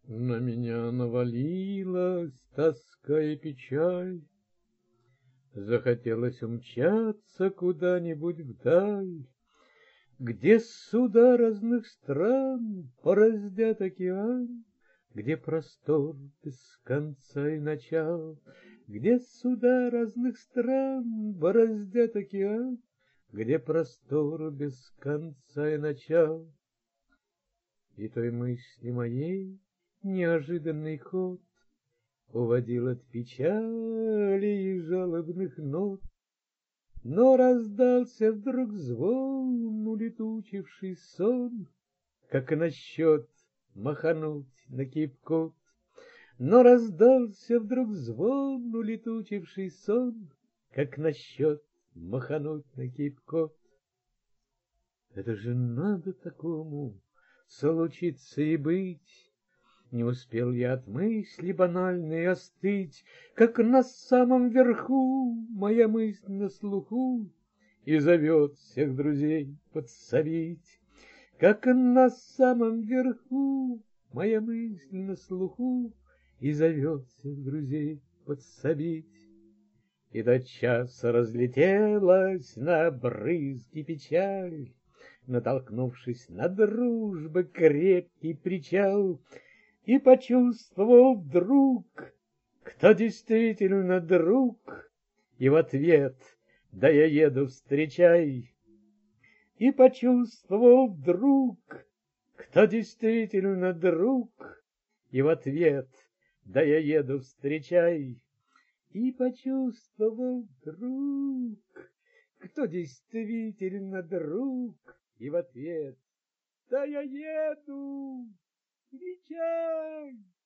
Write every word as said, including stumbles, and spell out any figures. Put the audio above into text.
На меня навалилась тоска и печаль, захотелось умчаться куда-нибудь вдаль, где суда разных стран бороздят океан, где простор без конца и начал, где суда разных стран бороздят океан, где простор без конца и начал. И той мысли моей неожиданный ход уводил от печали и жалобных нот. Но раздался вдруг звон, улетучивший сон, как насчет махануть на кипкот. Но раздался вдруг звон, улетучивший сон, как насчет махануть на кипкот. Это же надо такому случиться и быть. Не успел я от мысли банальной остыть, как на самом верху моя мысль на слуху и зовет всех друзей подсобить. Как на самом верху моя мысль на слуху и зовет всех друзей подсобить. И тотчас разлетелась на брызги печаль, натолкнувшись на дружбы крепкий причал, и почувствовал вдруг, кто действительно друг, и в ответ: да я еду, встречай. И почувствовал вдруг, кто действительно друг, и в ответ: да я еду, встречай. И почувствовал вдруг, кто действительно друг, и в ответ: да я еду, встречай.